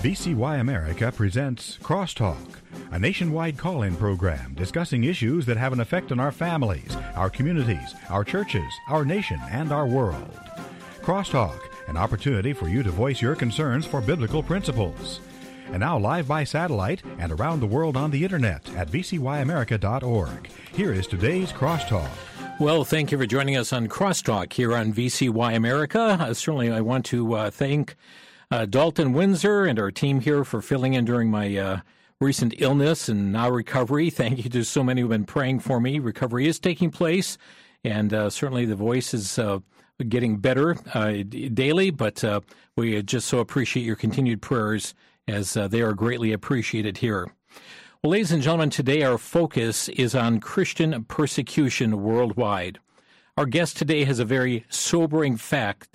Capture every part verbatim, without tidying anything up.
V C Y America presents Crosstalk, a nationwide call-in program discussing issues that have an effect on our families, our communities, our churches, our nation, and our world. Crosstalk, an opportunity for you to voice your concerns for biblical principles. And now live by satellite and around the world on the internet at v c y america dot org. Here is today's Crosstalk. Well, thank you for joining us on Crosstalk here on V C Y America. Uh, certainly I want to uh, thank uh, Dalton Windsor and our team here for filling in during my uh, recent illness and now recovery. Thank you to so many who have been praying for me. Recovery is taking place, and uh, certainly the voice is uh, getting better uh, daily, but uh, we just so appreciate your continued prayers as uh, they are greatly appreciated here. Well, ladies and gentlemen, today our focus is on Christian persecution worldwide. Our guest today has a very sobering fact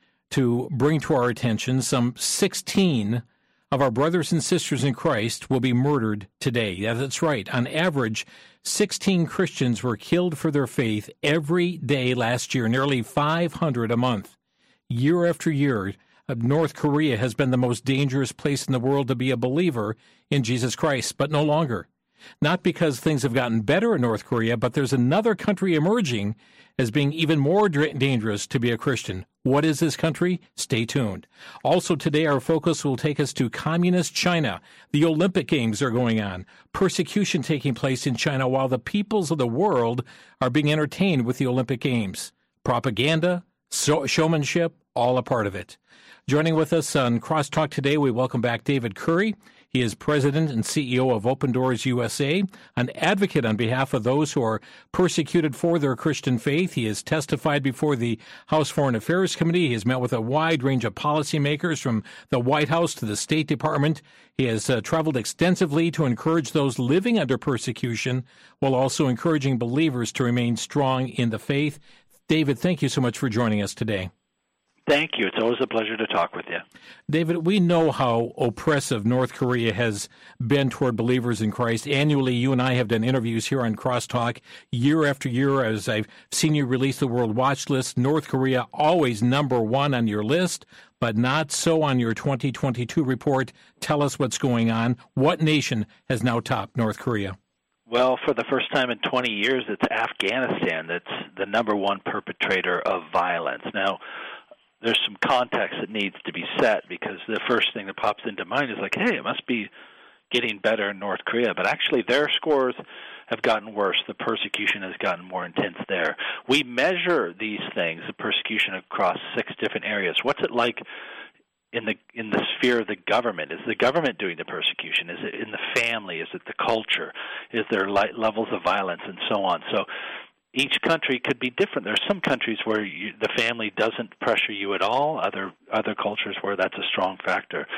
to bring to our attention. Some sixteen of our brothers and sisters in Christ will be murdered today. Yeah, that's right. On average, sixteen Christians were killed for their faith every day last year, nearly five hundred a month. Year after year, North Korea has been the most dangerous place in the world to be a believer in Jesus Christ, but no longer. Not because things have gotten better in North Korea, but there's another country emerging as being even more dangerous to be a Christian. What is this country? Stay tuned. Also today, our focus will take us to communist China. The Olympic Games are going on. Persecution taking place in China while the peoples of the world are being entertained with the Olympic Games. Propaganda, so- showmanship, all a part of it. Joining with us on Crosstalk today, we welcome back David Curry. He is president and C E O of Open Doors U S A, an advocate on behalf of those who are persecuted for their Christian faith. He has testified before the House Foreign Affairs Committee. He has met with a wide range of policymakers from the White House to the State Department. He has uh, traveled extensively to encourage those living under persecution while also encouraging believers to remain strong in the faith. David, thank you so much for joining us today. Thank you. It's always a pleasure to talk with you. David, we know how oppressive North Korea has been toward believers in Christ. Annually, you and I have done interviews here on Crosstalk year after year as I've seen you release the World Watch List. North Korea always number one on your list, but not so on your twenty twenty-two report. Tell us what's going on. What nation has now topped North Korea? Well, for the first time in twenty years, it's Afghanistan that's the number one perpetrator of violence. Now, there's some context that needs to be set because the first thing that pops into mind is like, hey, it must be getting better in North Korea. But actually their scores have gotten worse. The persecution has gotten more intense there. We measure these things, the persecution, across six different areas. What's it like in the in the sphere of the government? Is the government doing the persecution? Is it in the family? Is it the culture? Is there light levels of violence and so on? So each country could be different. There are some countries where you, the family doesn't pressure you at all, other other cultures where that's a strong factor.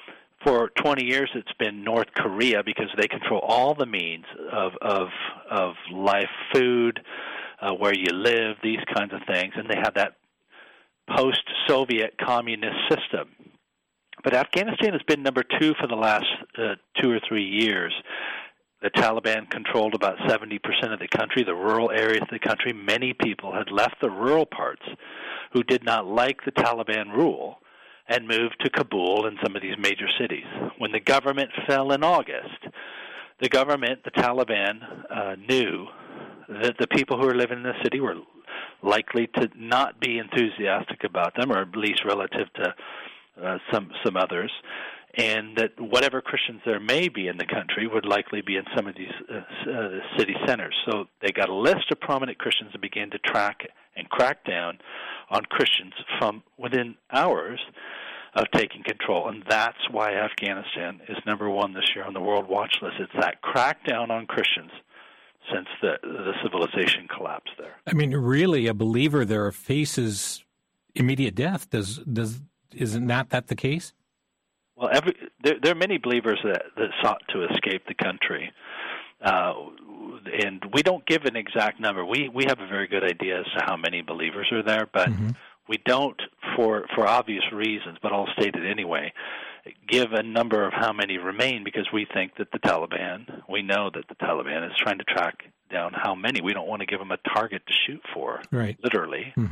For twenty years, it's been North Korea because they control all the means of of, of life, food, uh, where you live, these kinds of things, and they have that post-Soviet communist system. But Afghanistan has been number two for the last uh, two or three years. The Taliban controlled about seventy percent of the country, the rural areas of the country. Many people had left the rural parts who did not like the Taliban rule and moved to Kabul and some of these major cities. When the government fell in August, the government, the Taliban, uh, knew that the people who were living in the city were likely to not be enthusiastic about them, or at least relative to uh, some some others, and that whatever Christians there may be in the country would likely be in some of these uh, uh, city centers. So they got a list of prominent Christians and began to track and crack down on Christians from within hours of taking control. And that's why Afghanistan is number one this year on the World Watch List. It's that crackdown on Christians since the, the civilization collapsed there. I mean, really, a believer there faces immediate death. Does does isn't that, that the case? Well, every, there, there are many believers that, that sought to escape the country, uh, and we don't give an exact number. We we have a very good idea as to how many believers are there, but mm-hmm. we don't, for for obvious reasons, but I'll state it anyway, give a number of how many remain because we think that the Taliban, we know that the Taliban is trying to track down how many. We don't want to give them a target to shoot for, right. literally. Mm-hmm.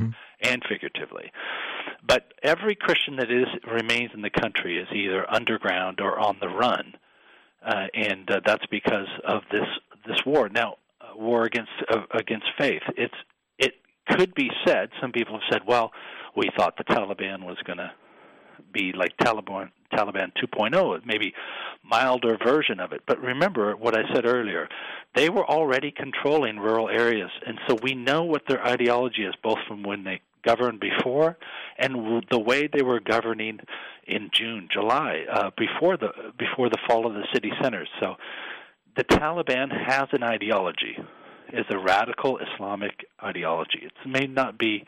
and figuratively. But every Christian that is remains in the country is either underground or on the run, uh, and uh, that's because of this this war. Now, uh, war against uh, against faith. It's it could be said. Some people have said, "Well, we thought the Taliban was going to be like Taliban Taliban two point oh, maybe milder version of it." But remember what I said earlier. They were already controlling rural areas, and so we know what their ideology is, both from when they governed before and the way they were governing in June, July, uh, before the before the fall of the city centers. So the Taliban has an ideology. It's a radical Islamic ideology. It may not be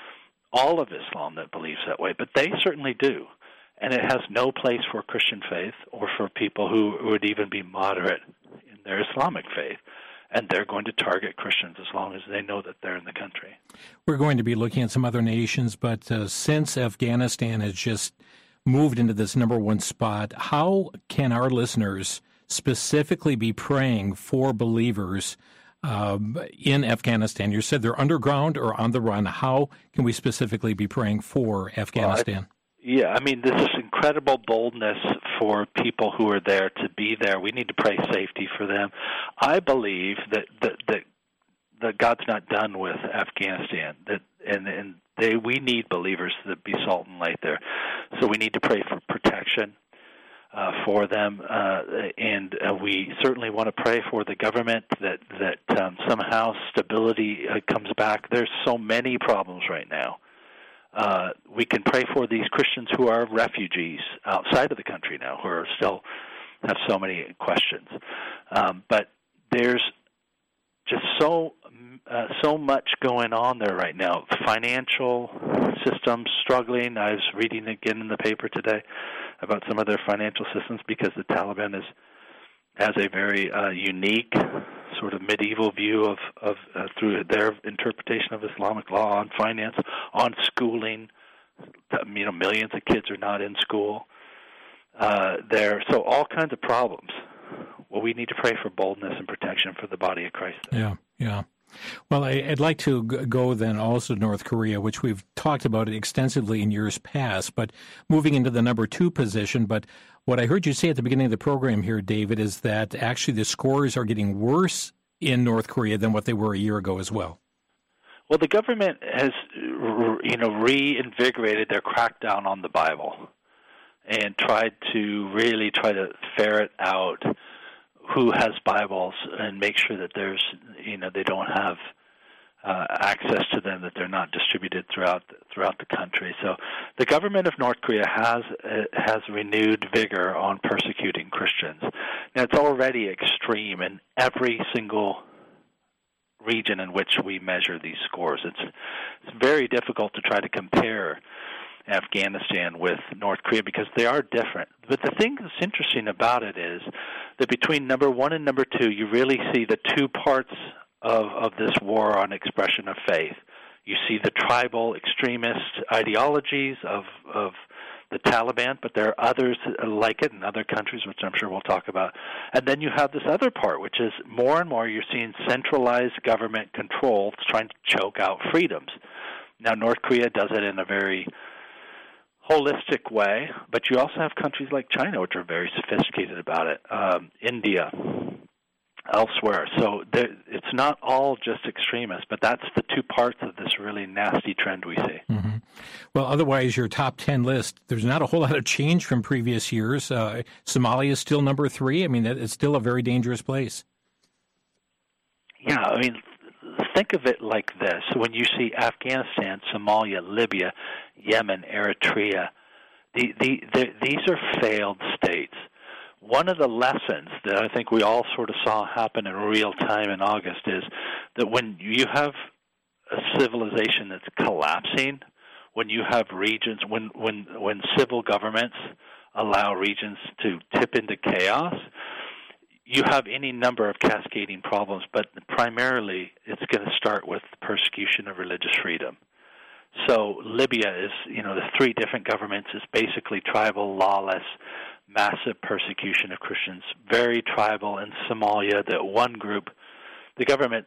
all of Islam that believes that way, but they certainly do. And it has no place for Christian faith or for people who would even be moderate in their Islamic faith. And they're going to target Christians as long as they know that they're in the country. We're going to be looking at some other nations, but uh, since Afghanistan has just moved into this number one spot, how can our listeners specifically be praying for believers um, in Afghanistan? You said they're underground or on the run. How can we specifically be praying for Afghanistan? Well, I, yeah, I mean, this is incredible boldness for people who are there to be there. We need to pray safety for them. I believe that that, that, that God's not done with Afghanistan, that and, and they we need believers to be salt and light there. So we need to pray for protection uh, for them, uh, and uh, we certainly want to pray for the government that, that um, somehow stability uh, comes back. There's so many problems right now. Uh, we can pray for these Christians who are refugees outside of the country now, who are still have so many questions. Um, but there's just so uh, so much going on there right now. Financial systems struggling. I was reading again in the paper today about some of their financial systems because the Taliban is has a very uh, unique sort of medieval view of, of uh, through their interpretation of Islamic law on finance, on schooling. You know, millions of kids are not in school. Uh, there, so all kinds of problems. Well, we need to pray for boldness and protection for the body of Christ. Yeah, yeah. Well, I, I'd like to go then also to North Korea, which we've talked about extensively in years past, but moving into the number two position. But what I heard you say at the beginning of the program here, David, is that actually the scores are getting worse in North Korea than what they were a year ago as well. Well, the government has, you know, reinvigorated their crackdown on the Bible and tried to really try to ferret out who has Bibles and make sure that there's, you know, they don't have uh, access to them, that they're not distributed throughout throughout the country. So the government of North Korea has uh, has renewed vigor on persecuting Christians. Now, it's already extreme in every single region in which we measure these scores. It's it's very difficult to try to compare Afghanistan with North Korea because they are different. But the thing that's interesting about it is that between number one and number two, you really see the two parts of, of this war on expression of faith. You see the tribal extremist ideologies of, of the Taliban, but there are others like it in other countries, which I'm sure we'll talk about. And then you have this other part, which is more and more you're seeing centralized government control trying to choke out freedoms. Now, North Korea does it in a very holistic way, but you also have countries like China, which are very sophisticated about it, um, India, elsewhere. So there, it's not all just extremists, but that's the two parts of this really nasty trend we see. Mm-hmm. Well, otherwise, your top ten list, there's not a whole lot of change from previous years. Uh, Somalia is still number three. I mean, it's still a very dangerous place. Yeah, I mean, think of it like this. When you see Afghanistan, Somalia, Libya, Yemen, Eritrea, the, the, the, these are failed states. One of the lessons that I think we all sort of saw happen in real time in August is that when you have a civilization that's collapsing, when you have regions, when, when, when civil governments allow regions to tip into chaos, you have any number of cascading problems, but primarily it's going to start with the persecution of religious freedom. So Libya is, you know, the three different governments is basically tribal, lawless, massive persecution of Christians, very tribal. In Somalia, that one group, the government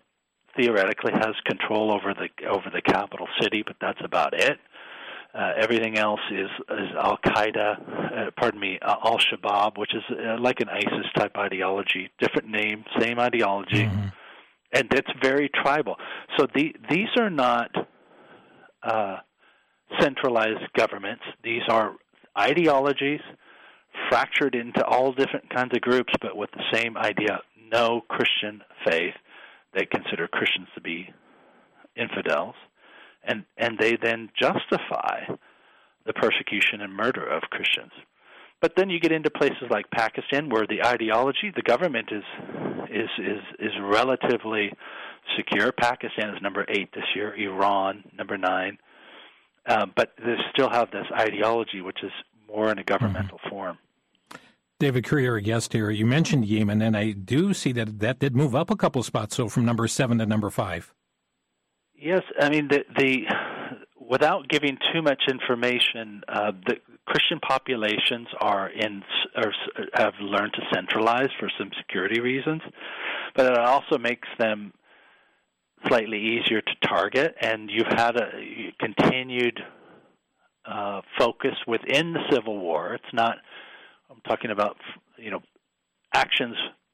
theoretically has control over the over the capital city, but that's about it. Uh, everything else is, is Al-Qaeda, uh, pardon me, uh, Al-Shabaab, which is uh, like an ISIS-type ideology, different name, same ideology, mm-hmm. and it's very tribal. So the, these are not uh, centralized governments. These are ideologies fractured into all different kinds of groups, but with the same idea, no Christian faith. They consider Christians to be infidels. And and they then justify the persecution and murder of Christians. But then you get into places like Pakistan, where the ideology, the government is is is, is relatively secure. Pakistan is number eight this year. Iran number nine. Um, but they still have this ideology, which is more in a governmental mm-hmm. form. David Courier, a guest here. You mentioned Yemen, and I do see that that did move up a couple spots, so from number seven to number five. Yes, I mean, the, the without giving too much information, uh, the Christian populations are in are, have learned to centralize for some security reasons, but it also makes them slightly easier to target, and you've had a continued uh, focus within the civil war. It's not, I'm talking about, you know, actions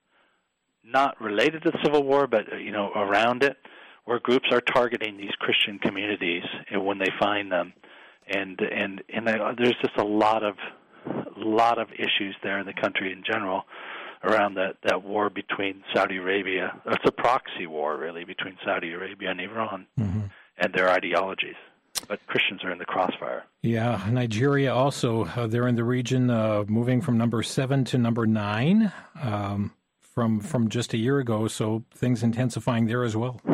not related to the civil war, but, you know, around it, where groups are targeting these Christian communities when they find them, and and and there's just a lot of lot of issues there in the country in general around that, that war between Saudi Arabia. It's a proxy war, really, between Saudi Arabia and Iran mm-hmm. and their ideologies. But Christians are in the crossfire. Yeah, Nigeria also, uh, they're in the region, uh, moving from number seven to number nine um, from from just a year ago. So things intensifying there as well.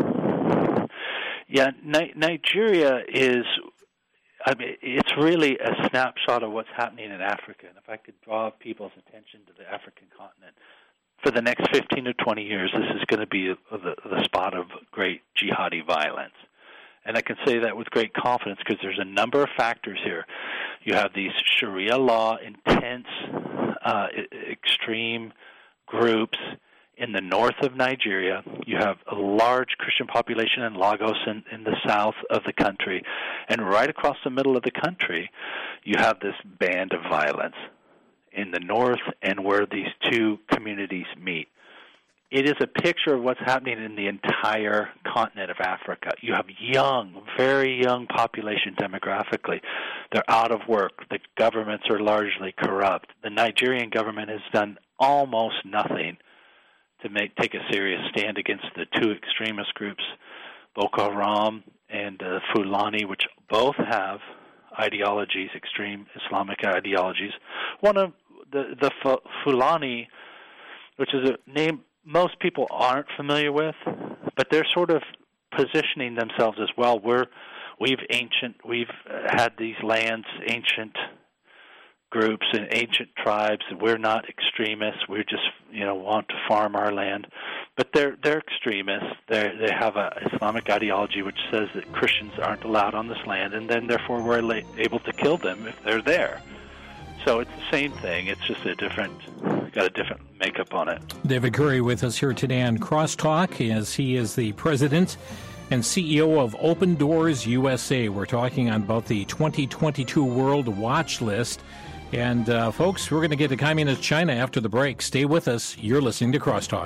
Yeah, Ni- Nigeria is, I mean, it's really a snapshot of what's happening in Africa. And if I could draw people's attention to the African continent, for the next fifteen to twenty years, this is going to be the, the spot of great jihadi violence. And I can say that with great confidence because there's a number of factors here. You have these Sharia law, intense, uh, extreme groups in the north of Nigeria. You have a large Christian population in Lagos in, in the south of the country. And right across the middle of the country, you have this band of violence in the north and where these two communities meet. It is a picture of what's happening in the entire continent of Africa. You have young, very young population demographically. They're out of work. The governments are largely corrupt. The Nigerian government has done almost nothing to make take a serious stand against the two extremist groups, Boko Haram and uh, Fulani, which both have ideologies, extreme Islamic ideologies. One of the, the Fulani, which is a name most people aren't familiar with, but they're sort of positioning themselves as well. We're we've ancient we've had these lands, ancient groups and ancient tribes. We're not extremists. We just you know want to farm our land, but they're they're extremists. They they have a Islamic ideology which says that Christians aren't allowed on this land, and then therefore we're able to kill them if they're there. So it's the same thing. It's just a different, got a different makeup on it. David Curry with us here today on Crosstalk, as he is the president and C E O of Open Doors U S A. We're talking about the twenty twenty-two World Watch List. And, uh, folks, we're going to get to Communist China after the break. Stay with us. You're listening to Crosstalk.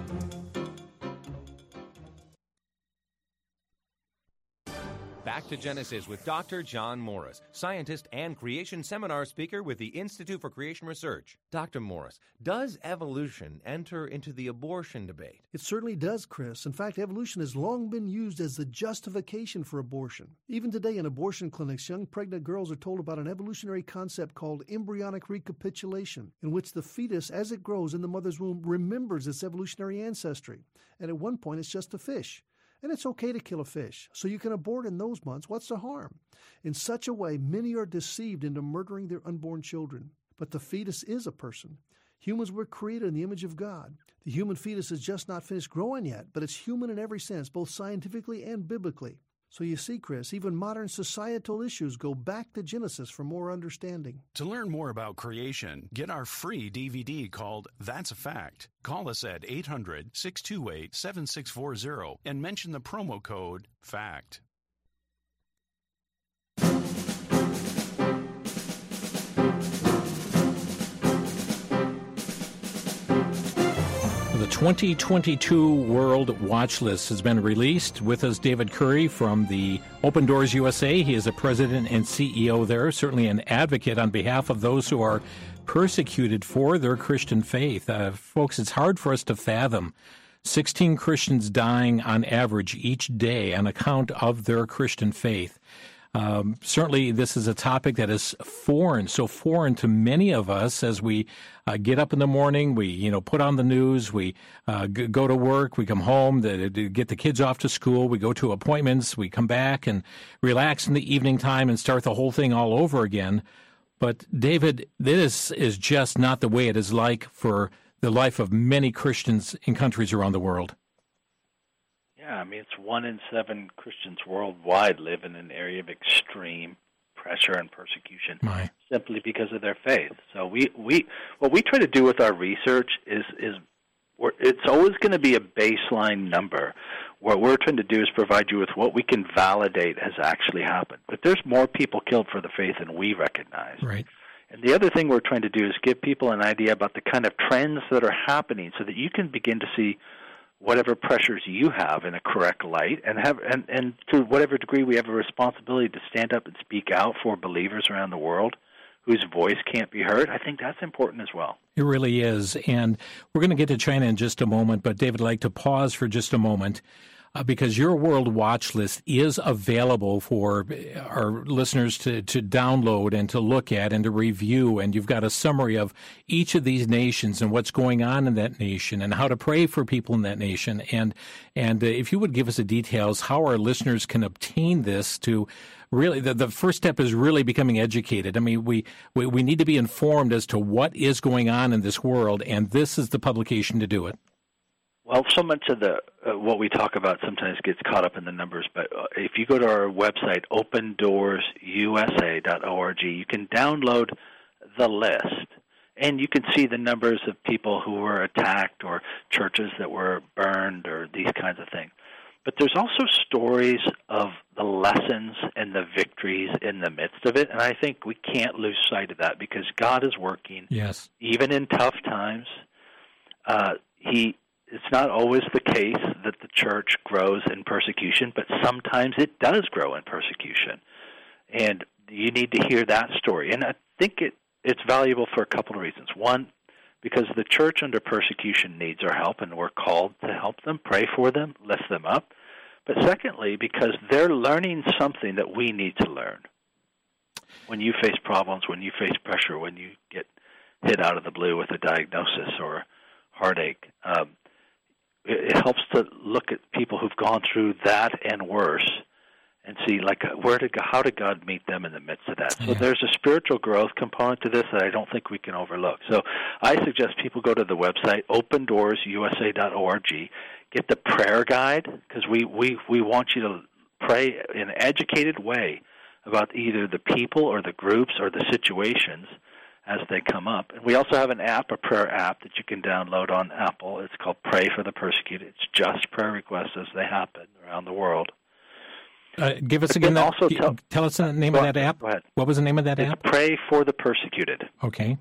Back to Genesis with Doctor John Morris, scientist and creation seminar speaker with the Institute for Creation Research. Doctor Morris, does evolution enter into the abortion debate? It certainly does, Chris. In fact, evolution has long been used as the justification for abortion. Even today in abortion clinics, young pregnant girls are told about an evolutionary concept called embryonic recapitulation, in which the fetus, as it grows in the mother's womb, remembers its evolutionary ancestry. And at one point, it's just a fish. And it's okay to kill a fish, so you can abort in those months. What's the harm? In such a way, many are deceived into murdering their unborn children. But the fetus is a person. Humans were created in the image of God. The human fetus is just not finished growing yet, but it's human in every sense, both scientifically and biblically. So you see, Chris, even modern societal issues go back to Genesis for more understanding. To learn more about creation, get our free D V D called That's a Fact. Call us at eight hundred, six two eight, seven six four zero and mention the promo code FACT. The twenty twenty-two World Watch List has been released. With us, David Curry from the Open Doors U S A. He is a president and C E O there, certainly an advocate on behalf of those who are persecuted for their Christian faith. Uh, folks, it's hard for us to fathom sixteen Christians dying on average each day on account of their Christian faith. Um, certainly, this is a topic that is foreign, so foreign to many of us as we uh, get up in the morning, we, you know, put on the news, we uh, g- go to work, we come home, to, to get the kids off to school, we go to appointments, we come back and relax in the evening time and start the whole thing all over again. But, David, this is just not the way it is like for the life of many Christians in countries around the world. Yeah, I mean, it's one in seven Christians worldwide live in an area of extreme pressure and persecution My. simply because of their faith. So we, we what we try to do with our research is is we're, it's always going to be a baseline number. What we're trying to do is provide you with what we can validate has actually happened. But there's more people killed for the faith than we recognize. Right. And the other thing we're trying to do is give people an idea about the kind of trends that are happening so that you can begin to see whatever pressures you have in a correct light, and have and, and to whatever degree we have a responsibility to stand up and speak out for believers around the world whose voice can't be heard. I think that's important as well. It really is. And we're going to get to China in just a moment, but David, I'd like to pause for just a moment uh, because your World Watch List is available for our listeners to, to download and to look at and to review. And you've got a summary of each of these nations and what's going on in that nation and how to pray for people in that nation. And, and uh, if you would give us the details, how our listeners can obtain this to really, the, the first step is really becoming educated. I mean, we, we, we need to be informed as to what is going on in this world, and this is the publication to do it. Well, so much of the uh, what we talk about sometimes gets caught up in the numbers, but uh, if you go to our website, open doors u s a dot org, you can download the list, and you can see the numbers of people who were attacked or churches that were burned or these kinds of things. But there's also stories of the lessons and the victories in the midst of it, and I think we can't lose sight of that because God is working, yes, even in tough times. Uh, he It's not always the case that the church grows in persecution, but sometimes it does grow in persecution. And you need to hear that story. And I think it, it's valuable for a couple of reasons. One, because the church under persecution needs our help, and we're called to help them, pray for them, lift them up. But secondly, because they're learning something that we need to learn. When you face problems, when you face pressure, when you get hit out of the blue with a diagnosis or heartache, um, it helps to look at people who've gone through that and worse and see, like, where did God, how did God meet them in the midst of that? So yeah. There's a spiritual growth component to this that I don't think we can overlook. So I suggest people go to the website, open doors u s a dot org, get the prayer guide, because we, we, we want you to pray in an educated way about either the people or the groups or the situations as they come up. And we also have an app, a prayer app, that you can download on Apple. It's called Pray for the Persecuted. It's just prayer requests as they happen around the world. Uh, give us but again that, also tell, tell us the name of that app. Go ahead. What was the name of that it's app? Pray for the Persecuted. Okay.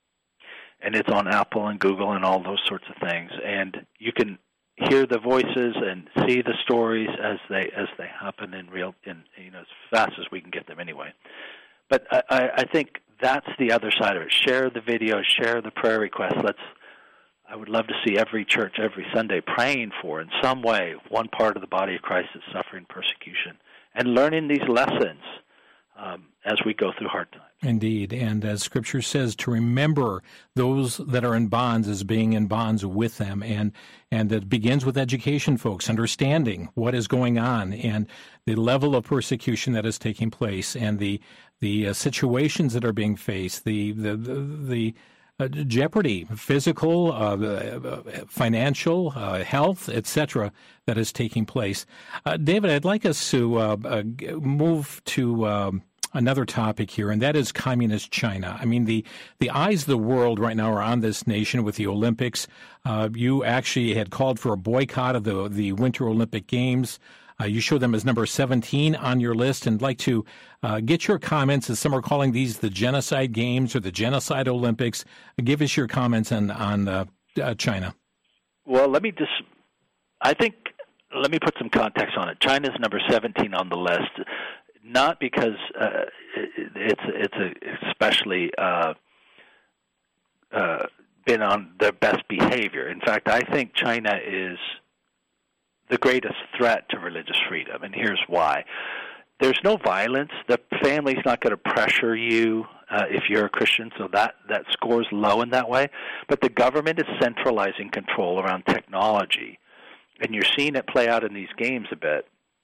And it's on Apple and Google and all those sorts of things. And you can hear the voices and see the stories as they as they happen in real, in you know, as fast as we can get them anyway. But I, I think that's the other side of it. Share the videos, share the prayer requests. Let's. I would love to see every church every Sunday praying for, in some way, one part of the body of Christ that's suffering persecution and learning these lessons um, as we go through hard times. Indeed, and as Scripture says, to remember those that are in bonds as being in bonds with them, and and it begins with education, folks, understanding what is going on and the level of persecution that is taking place, and the the uh, situations that are being faced, the the the, the uh, jeopardy, physical, uh, financial, uh, health, et cetera, that is taking place. Uh, David, I'd like us to uh, uh, move to um, another topic here, and that is communist China. I mean, the, the eyes of the world right now are on this nation with the Olympics. Uh, you actually had called for a boycott of the, the Winter Olympic Games. Uh, you show them as number seventeen on your list, and I'd like to uh, get your comments, as some are calling these the genocide games or the genocide Olympics. Give us your comments on, on uh, uh, China. Well, let me just, I think, let me put some context on it. China's number seventeen on the list, not because uh, it, it's it's a especially uh, uh, been on their best behavior. In fact, I think China is the greatest threat to religious freedom, and here's why. There's no violence. The family's not going to pressure you uh, if you're a Christian, so that, that scores low in that way. But the government is centralizing control around technology, and you're seeing it play out in these games a bit.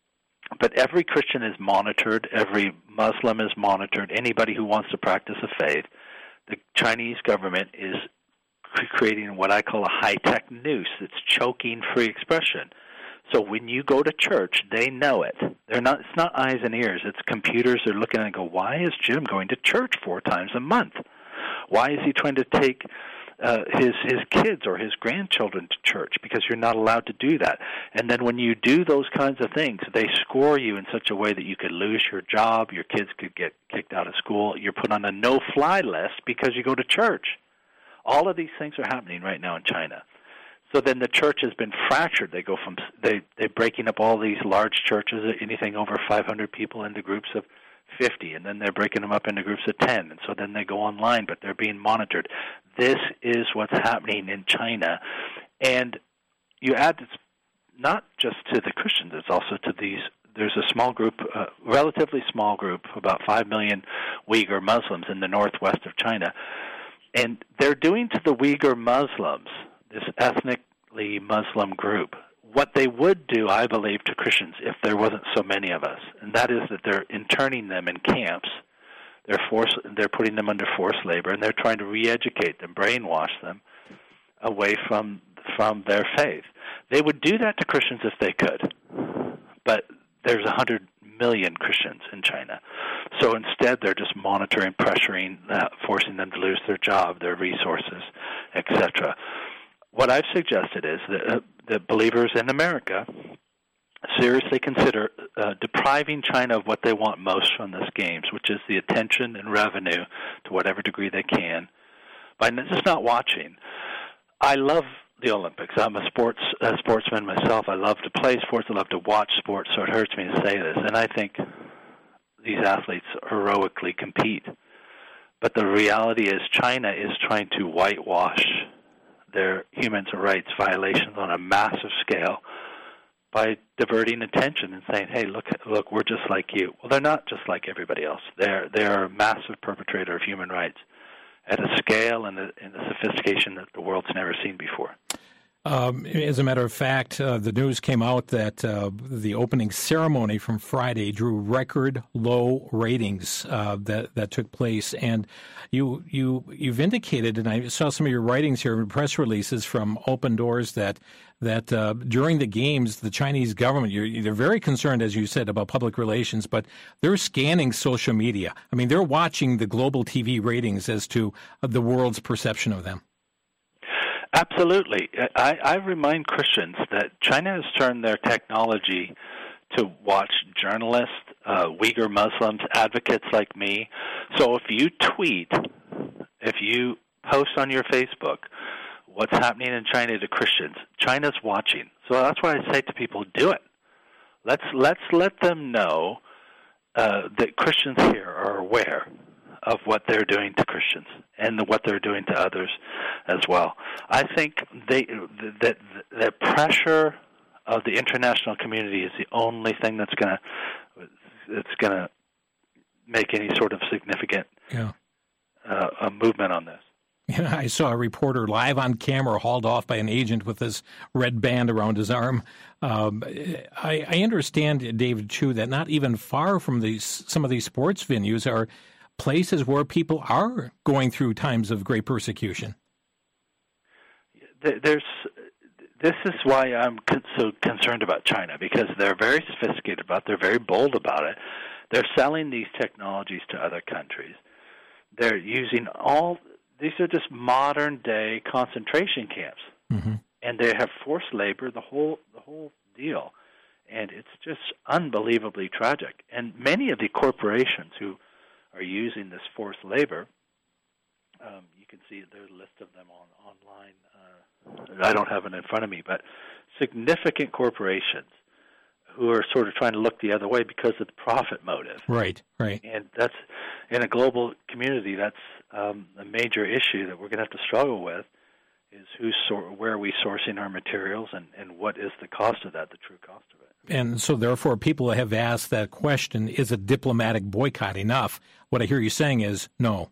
But every Christian is monitored. Every Muslim is monitored. Anybody who wants to practice a faith. The Chinese government is creating what I call a high-tech noose that's choking free expression. So when you go to church, they know it. They're not. It's not eyes and ears. It's computers. They're looking at it and go, why is Jim going to church four times a month? Why is he trying to take uh, his his kids or his grandchildren to church? Because you're not allowed to do that. And then when you do those kinds of things, they score you in such a way that you could lose your job, your kids could get kicked out of school, you're put on a no-fly list because you go to church. All of these things are happening right now in China. So then the church has been fractured. They go from they they're breaking up all these large churches, anything over five hundred people, into groups of fifty, and then they're breaking them up into groups of ten. And so then they go online, but they're being monitored. This is what's happening in China, and you add this not just to the Christians; it's also to these. There's a small group, uh, relatively small group, about five million Uyghur Muslims in the northwest of China, and they're doing to the Uyghur Muslims, this ethnically Muslim group, what they would do, I believe, to Christians if there wasn't so many of us, and that is that they're interning them in camps. They're force, they're putting them under forced labor, and they're trying to re-educate them, brainwash them away from from their faith. They would do that to Christians if they could, but there's one hundred million Christians in China. So instead, they're just monitoring, pressuring, uh, forcing them to lose their job, their resources, et cetera. What I've suggested is that, uh, that believers in America seriously consider uh, depriving China of what they want most from this games, which is the attention and revenue to whatever degree they can, by just not watching. I love the Olympics. I'm a sports a sportsman myself. I love to play sports. I love to watch sports, so it hurts me to say this. And I think these athletes heroically compete. But the reality is China is trying to whitewash their human rights violations on a massive scale by diverting attention and saying, hey, look, look, we're just like you. Well, they're not just like everybody else. They're, they're a massive perpetrator of human rights at a scale and a, and a sophistication that the world's never seen before. Um, as a matter of fact, uh, the news came out that uh, the opening ceremony from Friday drew record low ratings uh, that that took place, and you you you've indicated, and I saw some of your writings here in press releases from Open Doors that that uh, during the games, the Chinese government, you're, they're very concerned, as you said, about public relations, but they're scanning social media. I mean, they're watching the global T V ratings as to uh, the world's perception of them. Absolutely. I, I remind Christians that China has turned their technology to watch journalists, uh, Uyghur Muslims, advocates like me. So if you tweet, if you post on your Facebook what's happening in China to Christians, China's watching. So that's why I say to people, do it. Let's let's let them know uh, that Christians here are aware of what they're doing to Christians and the, what they're doing to others as well. I think they, that the pressure of the international community is the only thing that's going to that's going to make any sort of significant yeah. uh, a movement on this. Yeah, I saw a reporter live on camera hauled off by an agent with this red band around his arm. Um, I, I understand, David, too, that not even far from these some of these sports venues are places where people are going through times of great persecution. There's, this is why I'm so concerned about China, because they're very sophisticated about it. They're very bold about it. They're selling these technologies to other countries. They're using all, these are just modern-day concentration camps. Mm-hmm. And they have forced labor, the whole the whole deal. And it's just unbelievably tragic. And many of the corporations who are using this forced labor, um, you can see there's a list of them on online. Uh, I don't have it in front of me, but significant corporations who are sort of trying to look the other way because of the profit motive. Right, right. And that's, in a global community, that's um, a major issue that we're going to have to struggle with. Is who's sor- where are we sourcing our materials, and, and what is the cost of that, the true cost of it. And so, therefore, people have asked that question, is a diplomatic boycott enough? What I hear you saying is no.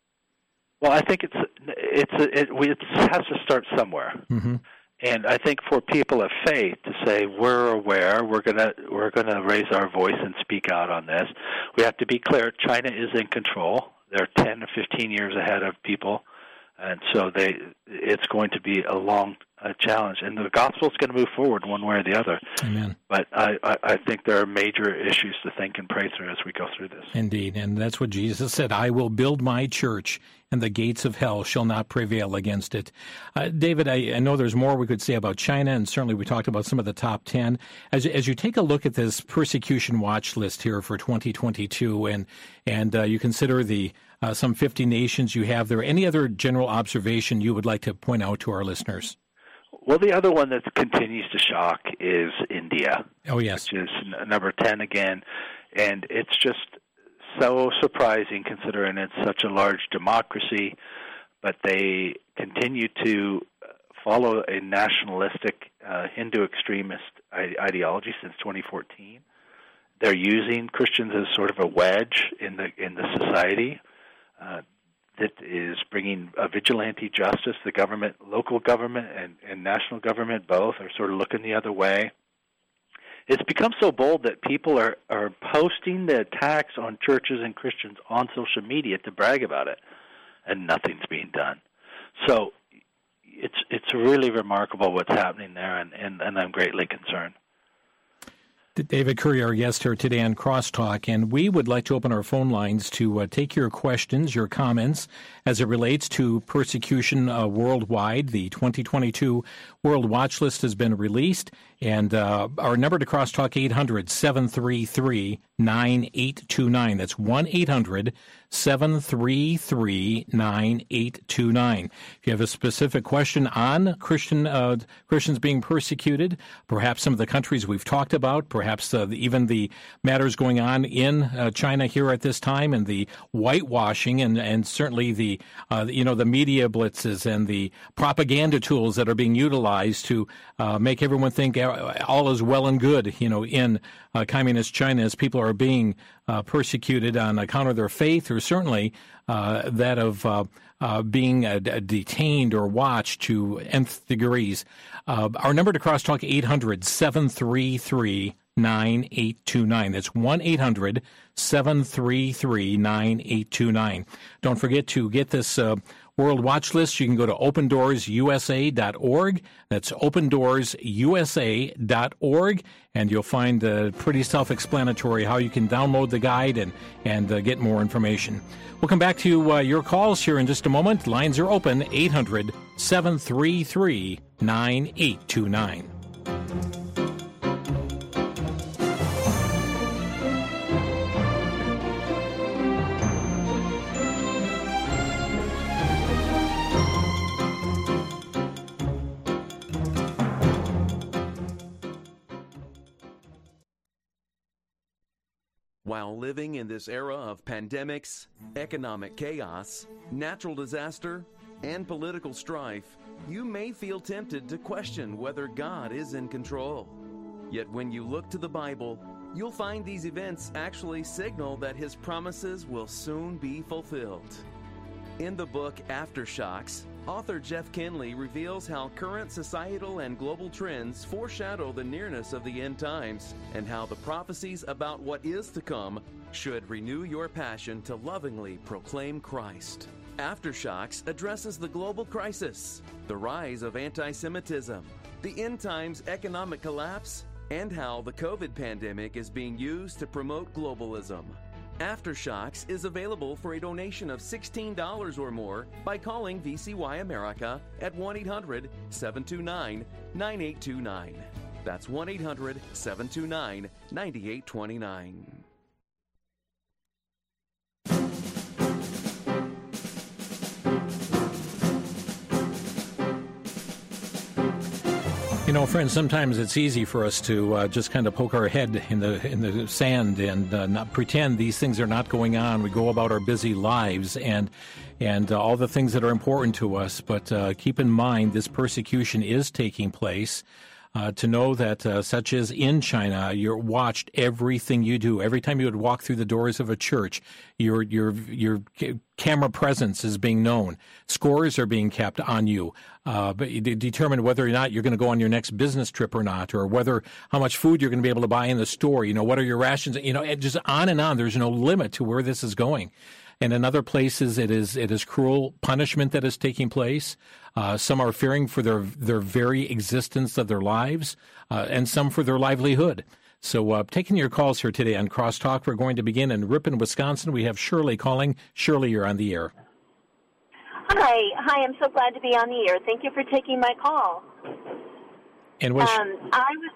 Well, I think it's it's it, it has to start somewhere. Mm-hmm. And I think for people of faith to say we're aware, we're gonna we're gonna raise our voice and speak out on this. We have to be clear. China is in control. They're ten or fifteen years ahead of people. And so they, it's going to be a long uh, challenge. And the gospel is going to move forward one way or the other. Amen. But I, I, I think there are major issues to think and pray through as we go through this. Indeed. And that's what Jesus said, I will build my church, and the gates of hell shall not prevail against it. Uh, David, I, I know there's more we could say about China, and certainly we talked about some of the top ten. As, as you take a look at this persecution watch list here for twenty twenty-two, and, and uh, you consider the Uh, some fifty nations you have there. Any other general observation you would like to point out to our listeners? Well, the other one that continues to shock is India. Oh, yes. Which is n- number ten again. And it's just so surprising considering it's such a large democracy, but they continue to follow a nationalistic uh, Hindu extremist I- ideology since twenty fourteen. They're using Christians as sort of a wedge in the in the society. Uh, that is bringing a vigilante justice. The government, local government and, and national government both are sort of looking the other way. It's become so bold that people are, are posting the attacks on churches and Christians on social media to brag about it, and nothing's being done. So it's it's really remarkable what's happening there, and, and, and I'm greatly concerned. David Curry, our guest here today on Crosstalk, and we would like to open our phone lines to uh, take your questions, your comments, as it relates to persecution uh, worldwide. The twenty twenty-two World Watch List has been released, and uh, our number to Crosstalk, eight hundred, seven three three, nine eight two nine. That's one eight hundred, seven three three, nine eight two nine. If you have a specific question on Christian uh, Christians being persecuted, perhaps some of the countries we've talked about, perhaps uh, even the matters going on in uh, China here at this time, and the whitewashing, and, and certainly the uh, you know the media blitzes and the propaganda tools that are being utilized to uh, make everyone think all is well and good, you know, in uh, communist China as people are being uh, persecuted on account of their faith, or certainly uh, that of uh, uh, being uh, detained or watched to nth degrees. Uh, our number to Crosstalk, eight hundred, seven three three, nine eight two nine. That's one eight hundred, seven three three, nine eight two nine. Don't forget to get this uh, World Watch List. You can go to open doors u s a dot org. That's open doors u s a dot org, and you'll find uh, pretty self-explanatory how you can download the guide and, and uh, get more information. We'll come back to uh, your calls here in just a moment. Lines are open, eight hundred, seven three three, nine eight two nine. While living in this era of pandemics, economic chaos, natural disaster, and political strife, you may feel tempted to question whether God is in control. Yet when you look to the Bible, you'll find these events actually signal that His promises will soon be fulfilled. In the book Aftershocks, Author Jeff Kinley reveals how current societal and global trends foreshadow the nearness of the end times and how the prophecies about what is to come should renew your passion to lovingly proclaim Christ. Aftershocks addresses the global crisis, the rise of anti-Semitism, the end times economic collapse, and how the COVID pandemic is being used to promote globalism. Aftershocks is available for a donation of sixteen dollars or more by calling V C Y America at one eight hundred, seven two nine, nine eight two nine. That's one eight hundred, seven two nine, nine eight two nine. You know, friends, sometimes it's easy for us to uh, just kind of poke our head in the in the sand and uh, not pretend these things are not going on. We go about our busy lives and and uh, all the things that are important to us. But uh, keep in mind, this persecution is taking place. Uh, to know that, uh, such as in China, you're watched everything you do. Every time you would walk through the doors of a church, your your your camera presence is being known. Scores are being kept on you, uh, but you determine whether or not you're going to go on your next business trip or not, or whether how much food you're going to be able to buy in the store. You know, what are your rations? You know, just on and on. There's no limit to where this is going. And in other places, it is it is cruel punishment that is taking place. Uh, some are fearing for their their very existence of their lives, uh, and some for their livelihood. So uh, taking your calls here today on Crosstalk, we're going to begin in Ripon, Wisconsin. We have Shirley calling. Shirley, you're on the air. Hi. Hi, I'm so glad to be on the air. Thank you for taking my call. And was um, I was...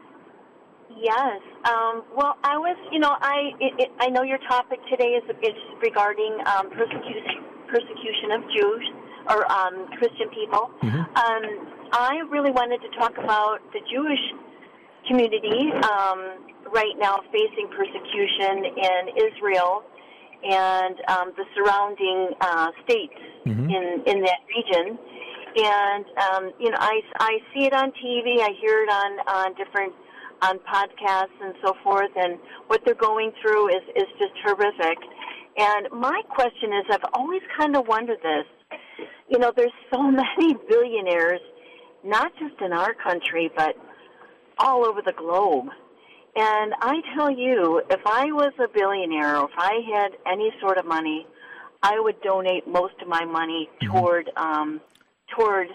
Yes. Um, well, I was, you know, I it, it, I know your topic today is, is regarding um, persecution persecution of Jews or um, Christian people. Mm-hmm. Um, I really wanted to talk about the Jewish community um, right now facing persecution in Israel and um, the surrounding uh, states mm-hmm. in, in that region. And, um, you know, I, I see it on T V. I hear it on, on different on podcasts and so forth, and what they're going through is, is just horrific. And my question is, I've always kind of wondered this. You know, there's so many billionaires, not just in our country, but all over the globe. And I tell you, if I was a billionaire, or if I had any sort of money, I would donate most of my money toward um, toward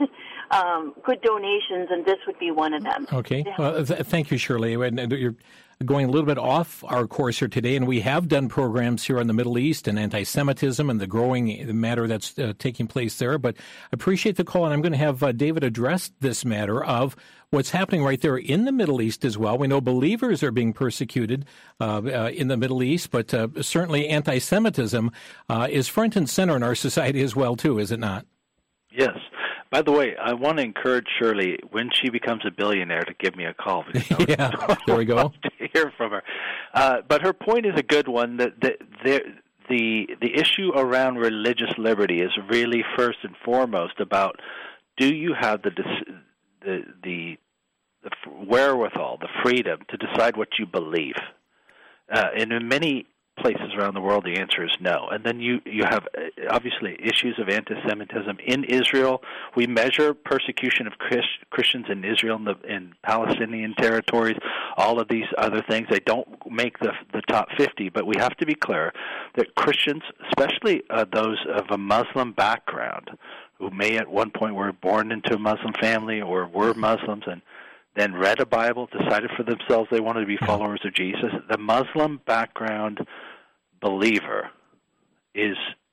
um, good donations, and this would be one of them. Okay. Well, th- thank you, Shirley. You're going a little bit off our course here today, and we have done programs here on the Middle East and anti-Semitism and the growing matter that's uh, taking place there. But I appreciate the call, and I'm going to have uh, David address this matter of what's happening right there in the Middle East as well. We know believers are being persecuted uh, uh, in the Middle East, but uh, certainly anti-Semitism uh, is front and center in our society as well, too, is it not? Yes. By the way, I want to encourage Shirley, when she becomes a billionaire, to give me a call. Yeah, there we go. To hear from her. Uh, but her point is a good one. That the, the the the issue around religious liberty is really first and foremost about, do you have the the the, the wherewithal, the freedom to decide what you believe? Uh, and in many places around the world, the answer is no. And then you, you have, obviously, issues of anti-Semitism in Israel. We measure persecution of Christ, Christians in Israel and the in Palestinian territories, all of these other things. They don't make the, the top fifty, but we have to be clear that Christians, especially uh, those of a Muslim background, who may at one point were born into a Muslim family or were Muslims and then read a Bible, decided for themselves they wanted to be followers of Jesus, the Muslim background believer is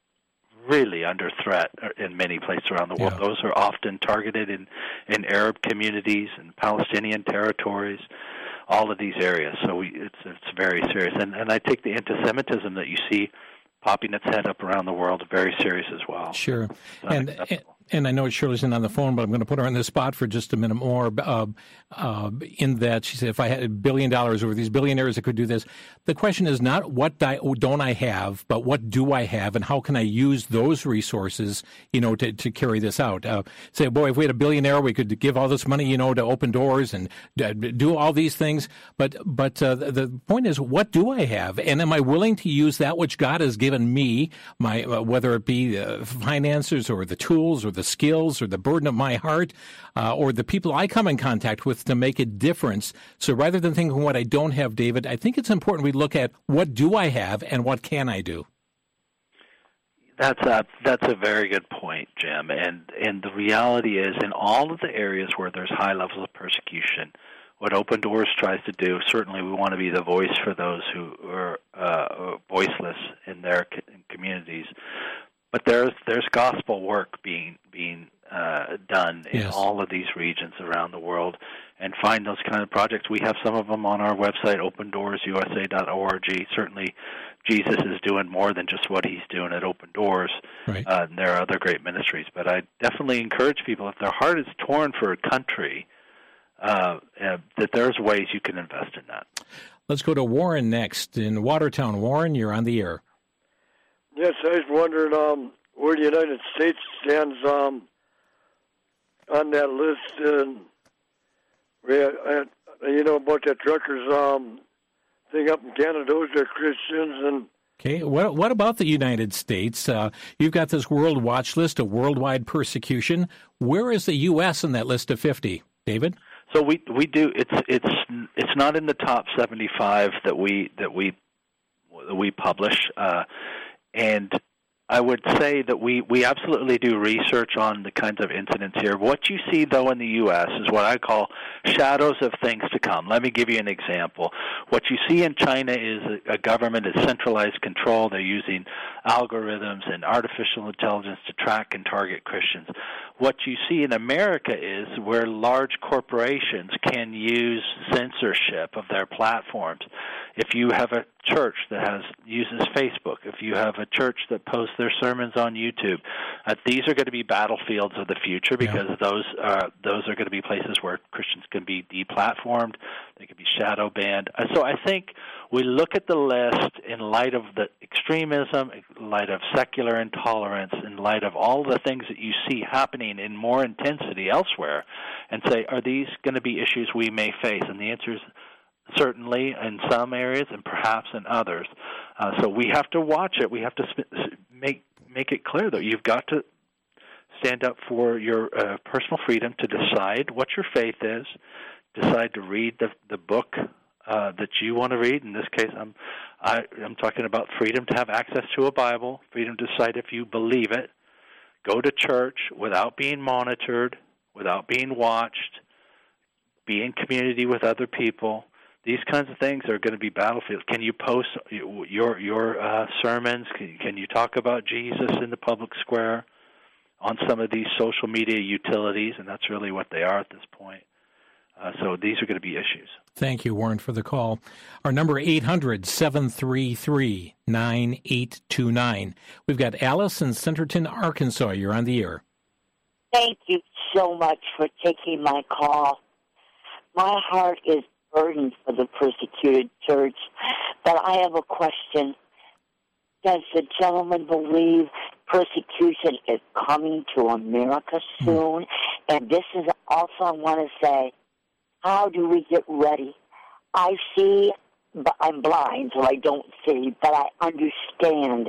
really under threat in many places around the world. Yeah. Those are often targeted in, in Arab communities and Palestinian territories, all of these areas. So we, it's it's very serious. And, and I take the anti-Semitism that you see popping its head up around the world very serious as well. Sure. And, and and I know Shirley's not on the phone, but I'm going to put her on the spot for just a minute more. Uh, uh, in that she said, if I had a billion dollars over these billionaires that could do this, the question is not what di- don't I have, but what do I have, and how can I use those resources, you know, to, to carry this out? Uh, say, boy, if we had a billionaire, we could give all this money, you know, to open doors and uh, do all these things. But but uh, the point is, what do I have, and am I willing to use that which God has given me, my uh, whether it be the finances or the tools or the skills or the burden of my heart uh, or the people I come in contact with to make a difference. So rather than thinking what I don't have, David, I think it's important we look at what do I have and what can I do. That's a that's a very good point, Jim. And and the reality is, in all of the areas where there's high levels of persecution, what Open Doors tries to do, certainly we want to be the voice for those who are uh, voiceless in their communities. But there's there's gospel work being being uh, done in yes. all of these regions around the world, and find those kind of projects. We have some of them on our website, open doors u s a dot org. Certainly, Jesus is doing more than just what he's doing at Open Doors. Right. Uh, and there are other great ministries. But I definitely encourage people, if their heart is torn for a country, uh, uh, that there's ways you can invest in that. Let's go to Warren next in Watertown. Warren, you're on the air. Yes, I was wondering um, where the United States stands um, on that list. And uh, you know about that truckers um, thing up in Canada. Those are Christians. And okay, what what about the United States? Uh, you've got this world watch list of worldwide persecution. Where is the U S in that list of fifty, David? So we we do. It's it's it's not in the top seventy-five that we that we that we publish. Uh, And I would say that we, we absolutely do research on the kinds of incidents here. What you see, though, in the U S is what I call shadows of things to come. Let me give you an example. What you see in China is a, a government is centralized control. They're using algorithms and artificial intelligence to track and target Christians. What you see in America is where large corporations can use censorship of their platforms. If you have a church that has uses Facebook, if you have a church that posts their sermons on YouTube, uh, these are going to be battlefields of the future because yeah. those uh, those are going to be places where Christians can be deplatformed, they can be shadow banned. Uh, so I think we look at the list in light of the extremism, in light of secular intolerance, in light of all the things that you see happening in more intensity elsewhere, and say, are these going to be issues we may face? And the answer is certainly in some areas and perhaps in others. Uh, so we have to watch it. We have to sp- make make it clear that you've got to stand up for your uh, personal freedom to decide what your faith is, decide to read the, the book uh, that you want to read. In this case, I'm I, I'm talking about freedom to have access to a Bible, freedom to decide if you believe it, go to church without being monitored, without being watched, be in community with other people. These kinds of things are going to be battlefields. Can you post your your uh, sermons? Can, can you talk about Jesus in the public square on some of these social media utilities? And that's really what they are at this point. Uh, so these are going to be issues. Thank you, Warren, for the call. Our number eight hundred, seven three three, nine eight two nine. We've got Alice in Centerton, Arkansas. You're on the air. Thank you so much for taking my call. My heart is burdened for the persecuted church, but I have a question. Does the gentleman believe persecution is coming to America soon? Mm. And this is also I want to say, how do we get ready? I see, but I'm blind, so I don't see, but I understand.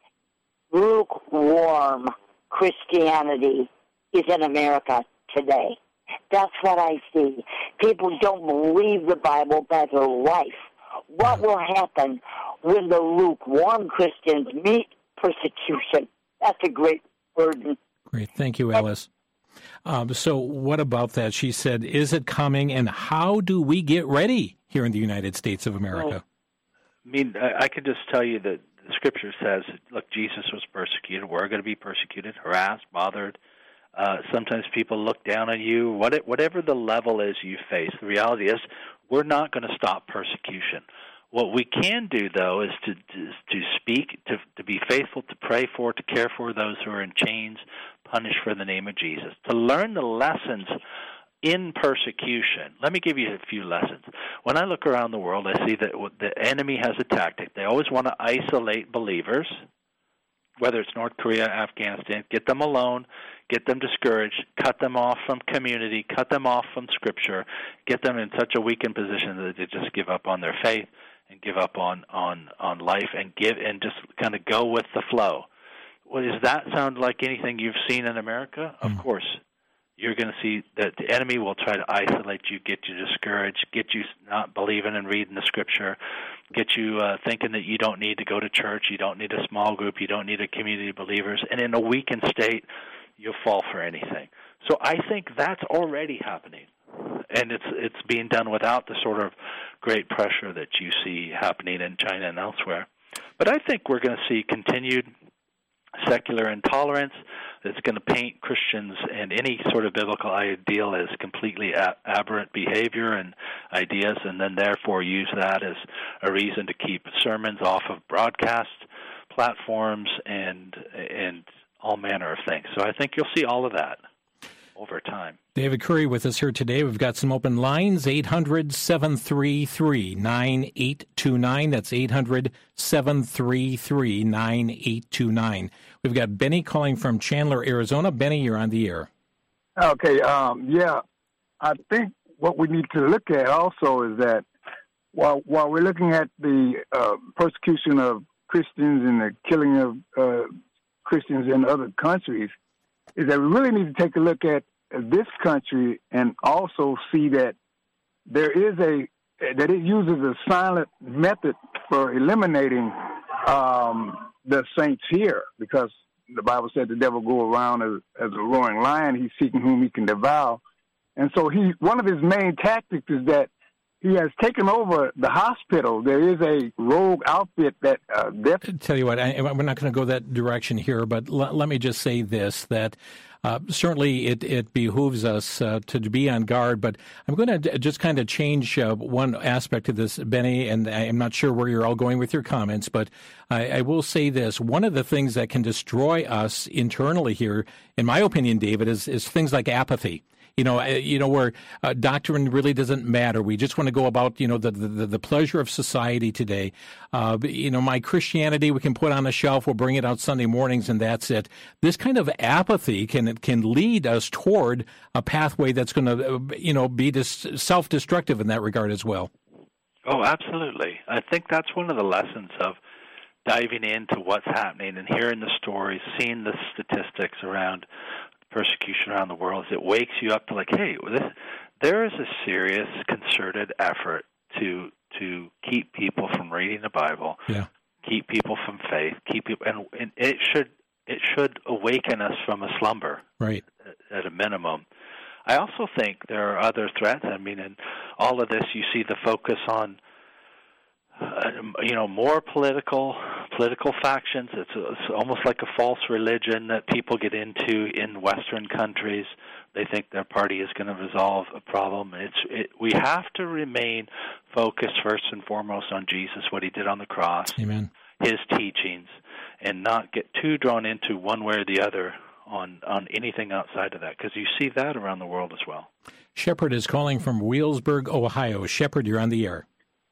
Lukewarm Christianity is in America today. That's what I see. People don't believe the Bible by their life. What will happen when the lukewarm Christians meet persecution? That's a great burden. Great. Thank you, Alice. Um, so what about that? She said, is it coming, and how do we get ready here in the United States of America? Well, I mean, I, I can just tell you that the Scripture says, look, Jesus was persecuted. We're going to be persecuted, harassed, bothered. Uh, sometimes people look down on you. What it, whatever the level is you face, the reality is we're not going to stop persecution. What we can do, though, is to to, to speak, to, to be faithful, to pray for, to care for those who are in chains, punished for the name of Jesus, to learn the lessons in persecution. Let me give you a few lessons. When I look around the world, I see that the enemy has a tactic. They always want to isolate believers, whether it's North Korea, Afghanistan, get them alone, get them discouraged, cut them off from community, cut them off from Scripture, get them in such a weakened position that they just give up on their faith and give up on, on, on life and give and just kind of go with the flow. Well, does that sound like anything you've seen in America? Of mm. course. You're going to see that the enemy will try to isolate you, get you discouraged, get you not believing and reading the Scripture, get you uh, thinking that you don't need to go to church, you don't need a small group, you don't need a community of believers, and in a weakened state, you'll fall for anything. So I think that's already happening, and it's it's being done without the sort of great pressure that you see happening in China and elsewhere. But I think we're going to see continued secular intolerance that's going to paint Christians and any sort of biblical ideal as completely a- aberrant behavior and ideas, and then therefore use that as a reason to keep sermons off of broadcast platforms and and all manner of things. So I think you'll see all of that over time. David Curry with us here today. We've got some open lines, eight hundred, seven three three, nine eight two nine. That's eight hundred, seven three three, nine eight two nine. We've got Benny calling from Chandler, Arizona. Benny, you're on the air. Okay, um, yeah, I think what we need to look at also is that while while we're looking at the uh, persecution of Christians and the killing of uh, Christians in other countries, is that we really need to take a look at this country and also see that there is a that it uses a silent method for eliminating um, the saints here, because the Bible said the devil go around as, as a roaring lion, he's seeking whom he can devour. And so he one of his main tactics is that he has taken over the hospital. There is a rogue outfit that uh, they're... Tell you what, I, we're not going to go that direction here, but l- let me just say this, that uh, certainly it, it behooves us uh, to be on guard, but I'm going to d- just kind of change uh, one aspect of this, Benny, and I'm not sure where you're all going with your comments, but I, I will say this. One of the things that can destroy us internally here, in my opinion, David, is, is things like apathy. You know, you know, where uh, doctrine really doesn't matter. We just want to go about, you know, the the, the pleasure of society today. Uh, you know, my Christianity we can put on the shelf. We'll bring it out Sunday mornings, and that's it. This kind of apathy can can lead us toward a pathway that's going to, you know, be dis- self-destructive in that regard as well. Oh, absolutely. I think that's one of the lessons of diving into what's happening and hearing the stories, seeing the statistics around persecution around the world. Is it wakes you up to like, hey, this, there is a serious, concerted effort to to keep people from reading the Bible, yeah. keep people from faith, keep people, and, and it should it should awaken us from a slumber, right? At, at a minimum. I also think there are other threats. I mean, in all of this, you see the focus on, uh, you know, more political political factions. It's, it's almost like a false religion that people get into in Western countries. They think their party is going to resolve a problem. It's it, we have to remain focused first and foremost on Jesus, what he did on the cross, Amen. His teachings, and not get too drawn into one way or the other on, on anything outside of that, because you see that around the world as well. Shepard is calling from Wheelsburg, Ohio. Shepard, you're on the air.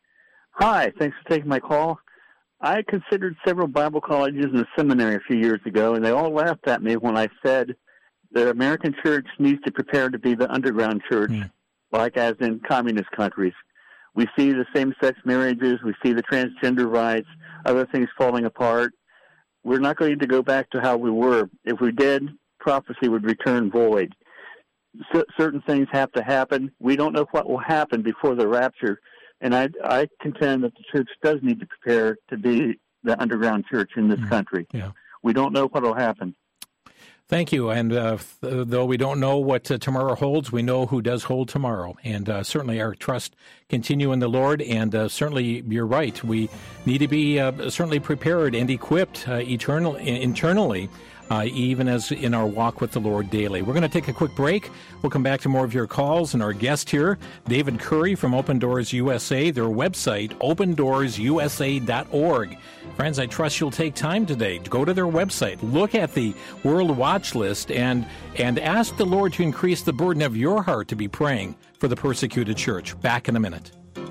Hi, thanks for taking my call. I considered several Bible colleges and a seminary a few years ago, and they all laughed at me when I said the American church needs to prepare to be the underground church, mm. like as in communist countries. We see the same-sex marriages, we see the transgender rights, other things falling apart. We're not going to go back to how we were. If we did, prophecy would return void. C- certain things have to happen. We don't know what will happen before the rapture. And I, I contend that the church does need to prepare to be the underground church in this mm, country. Yeah. We don't know what will happen. Thank you. And uh, th- though we don't know what uh, tomorrow holds, we know who does hold tomorrow. And uh, certainly our trust continue in the Lord. And uh, certainly you're right. We need to be uh, certainly prepared and equipped uh, eternal, internally, Uh, even as in our walk with the Lord daily. We're going to take a quick break. We'll come back to more of your calls and our guest here, David Curry from Open Doors U S A, their website, open doors u s a dot org. Friends, I trust you'll take time today to go to their website, look at the World Watch List, and, and ask the Lord to increase the burden of your heart to be praying for the persecuted church. Back in a minute.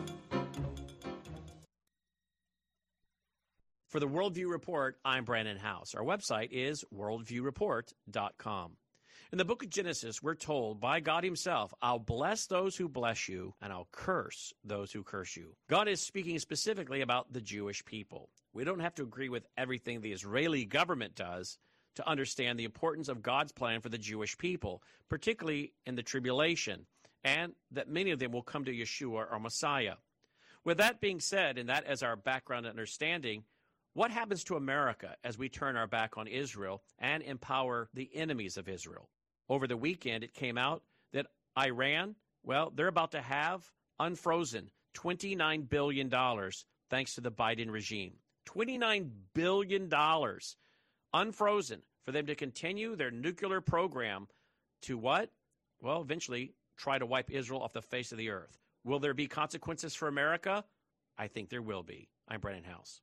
For the Worldview Report, I'm Brandon House. Our website is worldview report dot com. In the book of Genesis, we're told by God himself, I'll bless those who bless you, and I'll curse those who curse you. God is speaking specifically about the Jewish people. We don't have to agree with everything the Israeli government does, to understand the importance of God's plan for the Jewish people, particularly in the tribulation, and that many of them will come to Yeshua or Messiah. With that being said, and that as our background and understanding, what happens to America as we turn our back on Israel and empower the enemies of Israel? Over the weekend, it came out that Iran, well, they're about to have unfrozen twenty-nine billion dollars thanks to the Biden regime. twenty-nine billion dollars unfrozen for them to continue their nuclear program to what? Well, eventually try to wipe Israel off the face of the earth. Will there be consequences for America? I think there will be. I'm Brennan House.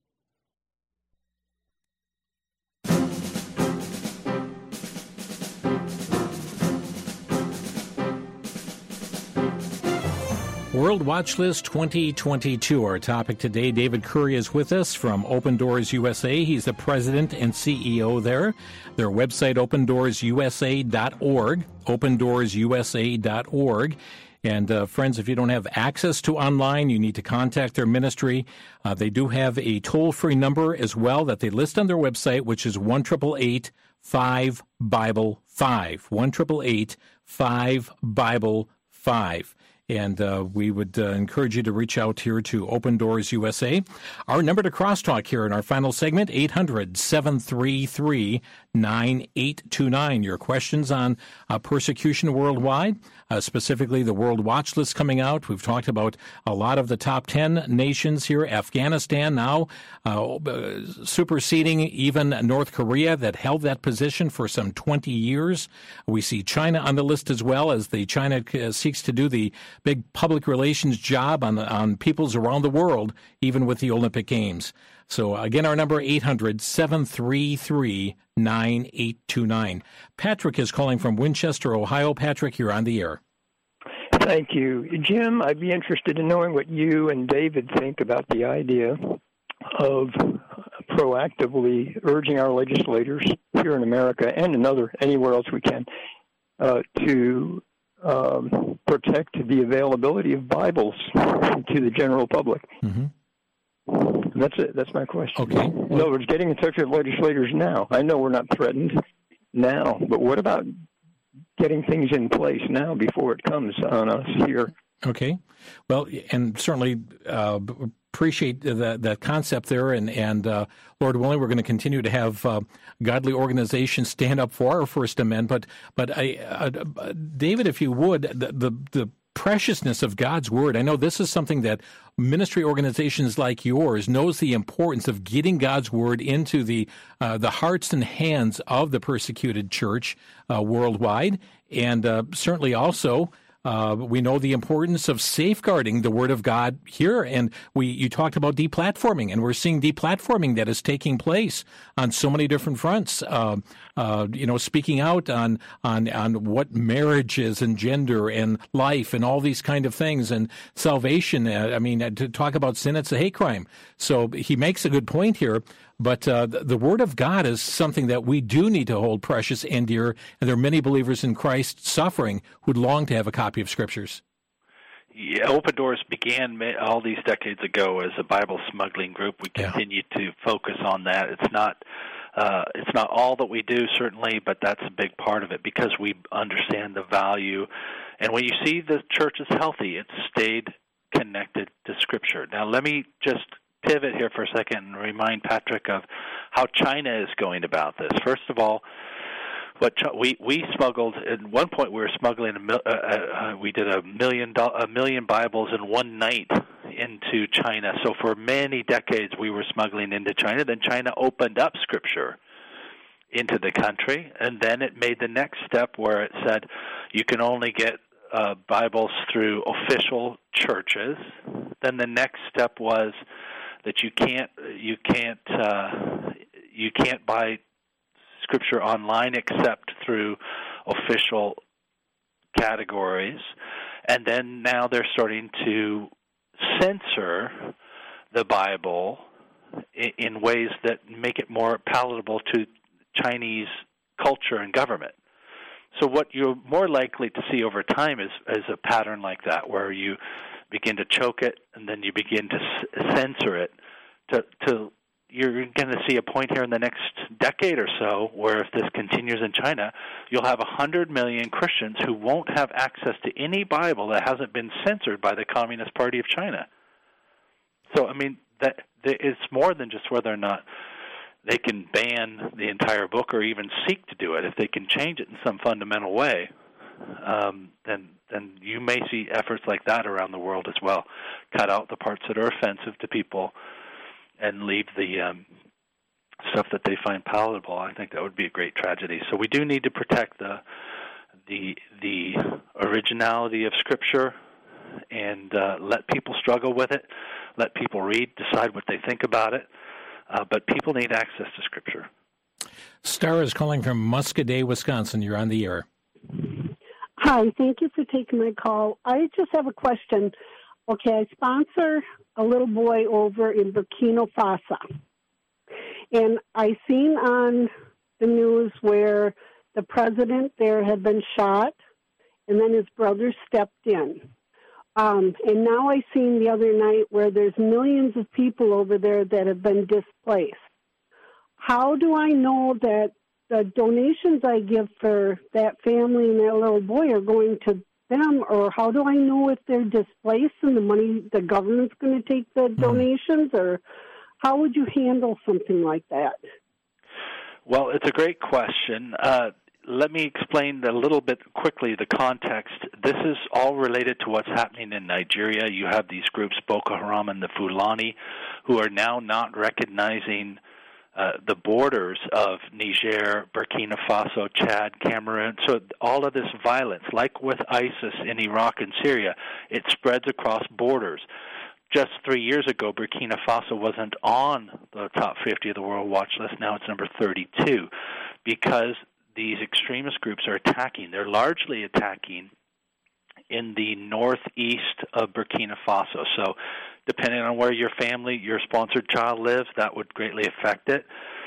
World Watch List twenty twenty-two, our topic today. David Curry is with us from Open Doors U S A. He's the president and C E O there. Their website, open doors u s a dot org, open doors u s a dot org. And uh, friends, if you don't have access to online, you need to contact their ministry. Uh, they do have a toll-free number as well that they list on their website, which is one eight eight eight, five Bible five, one eight eight eight, five Bible five. And uh, we would uh, encourage you to reach out here to Open Doors U S A. Our number to crosstalk here in our final segment, eight hundred, seven three three, nine eight two nine. Your questions on uh, persecution worldwide, uh, specifically the World Watch List coming out. We've talked about a lot of the top ten nations here. Afghanistan now uh, superseding even North Korea that held that position for some twenty years. We see China on the list as well, as the China uh, seeks to do the big public relations job on on peoples around the world, even with the Olympic Games. So again, our number, eight hundred, seven three three, nine eight two nine. Patrick is calling from Winchester, Ohio. Patrick, you're on the air. Thank you. Jim, I'd be interested in knowing what you and David think about the idea of proactively urging our legislators here in America and in other, anywhere else we can, uh, to um, protect the availability of Bibles to the general public. Mm-hmm. That's it. That's my question. Okay. In other words, getting in touch with legislators now. I know we're not threatened now, but what about getting things in place now before it comes on us here? Okay. Well, and certainly uh, appreciate that that concept there, and and uh, Lord willing, we're going to continue to have uh, godly organizations stand up for our First Amendment. But but I, uh, David, if you would, the, the the preciousness of God's Word. I know this is something that ministry organizations like yours knows the importance of getting God's Word into the uh, the hearts and hands of the persecuted church uh, worldwide, and uh, certainly also. Uh, we know the importance of safeguarding the Word of God here, and we you talked about deplatforming, and we're seeing deplatforming that is taking place on so many different fronts. Uh, uh, you know, speaking out on on on what marriage is and gender and life and all these kind of things and salvation. Uh, I mean, to talk about sin, it's a hate crime. So he makes a good point here. But uh, the, the Word of God is something that we do need to hold precious and dear, and there are many believers in Christ suffering who'd long to have a copy of Scriptures. Yeah, Open Doors began all these decades ago as a Bible smuggling group. We continue yeah. to focus on that. It's not uh, it's not all that we do, certainly, but that's a big part of it because we understand the value. And when you see the church is healthy, it's stayed connected to Scripture. Now, let me just pivot here for a second and remind Patrick of how China is going about this. First of all, what we we smuggled at one point, we were smuggling a mil, uh, uh, we did a million do, a million Bibles in one night into China. So for many decades, we were smuggling into China. Then China opened up Scripture into the country, and then it made the next step where it said you can only get uh, Bibles through official churches. Then the next step was that you can't you can't uh, you can't buy Scripture online except through official categories, and then now they're starting to censor the Bible in, in ways that make it more palatable to Chinese culture and government. So what you're more likely to see over time is, is a pattern like that, where you begin to choke it, and then you begin to c- censor it to, to you're going to see a point here in the next decade or so where if this continues in China, you'll have one hundred million Christians who won't have access to any Bible that hasn't been censored by the Communist Party of China. So, I mean, that, that it's more than just whether or not they can ban the entire book or even seek to do it. If they can change it in some fundamental way, um, then then you may see efforts like that around the world as well. Cut out the parts that are offensive to people and leave the um, stuff that they find palatable. I think that would be a great tragedy. So we do need to protect the the the originality of Scripture and uh, let people struggle with it, let people read, decide what they think about it. Uh, but people need access to Scripture. Star is calling from Muscoda, Wisconsin. You're on the air. Hi, thank you for taking my call. I just have a question. Okay, I sponsor a little boy over in Burkina Faso. And I seen on the news where the president there had been shot, and then his brother stepped in. Um, and now I seen the other night where there's millions of people over there that have been displaced. How do I know that the donations I give for that family and that little boy are going to them, or how do I know if they're displaced and the money, the government's going to take the donations, or how would you handle something like that? Well, it's a great question. Uh, let me explain a little bit quickly the context. This is all related to what's happening in Nigeria. You have these groups, Boko Haram and the Fulani, who are now not recognizing Uh, the borders of Niger, Burkina Faso, Chad, Cameroon. So all of this violence, like with ISIS in Iraq and Syria, it spreads across borders. Just three years ago, Burkina Faso wasn't on the top fifty of the World Watch List. Now it's number thirty-two because these extremist groups are attacking. They're largely attacking in the northeast of Burkina Faso. So depending on where your family, your sponsored child lives, that would greatly affect it.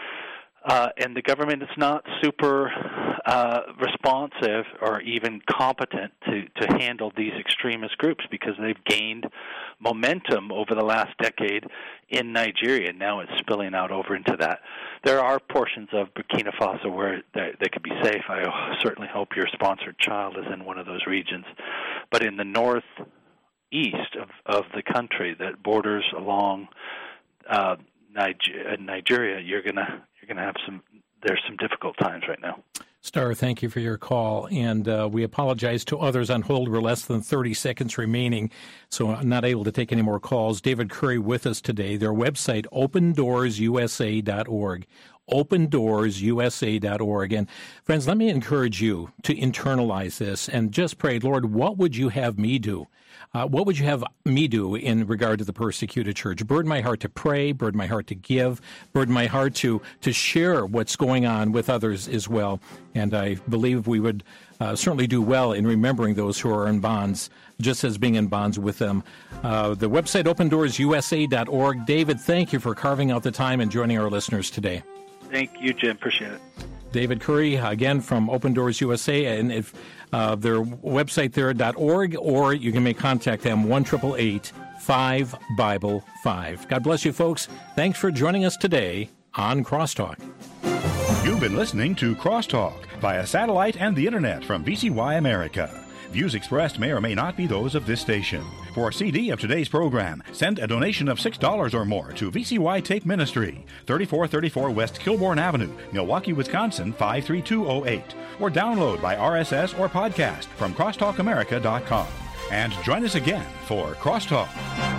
Uh, and the government is not super uh, responsive or even competent to, to handle these extremist groups because they've gained momentum over the last decade in Nigeria. Now it's spilling out over into that. There are portions of Burkina Faso where they, they could be safe. I certainly hope your sponsored child is in one of those regions. But in the north east of, of the country that borders along uh, Niger- Nigeria, you're gonna you're gonna have some. There's some difficult times right now. Star, thank you for your call, and uh, we apologize to others on hold. We're less than thirty seconds remaining, so I'm not able to take any more calls. David Curry with us today. Their website, open doors u s a dot org. open doors u s a dot org. And friends, let me encourage you to internalize this and just pray, Lord, what would you have me do? Uh, what would you have me do in regard to the persecuted church? Burden my heart to pray, burden my heart to give, burden my heart to, to share what's going on with others as well. And I believe we would uh, certainly do well in remembering those who are in bonds, just as being in bonds with them. Uh, the website, open doors u s a dot org. David, thank you for carving out the time and joining our listeners today. Thank you, Jim. Appreciate it. David Curry, again, from Open Doors U S A, and if uh, their website there, .org, or you can make contact them, one eight eight eight, five Bible five. God bless you, folks. Thanks for joining us today on Crosstalk. You've been listening to Crosstalk via satellite and the Internet from V C Y America. Views expressed may or may not be those of this station. For a C D of today's program, send a donation of six dollars or more to V C Y Tape Ministry, thirty-four thirty-four West Kilbourne Avenue, Milwaukee, Wisconsin, five three two oh eight. Or download by R S S or podcast from crosstalk america dot com. And join us again for Crosstalk.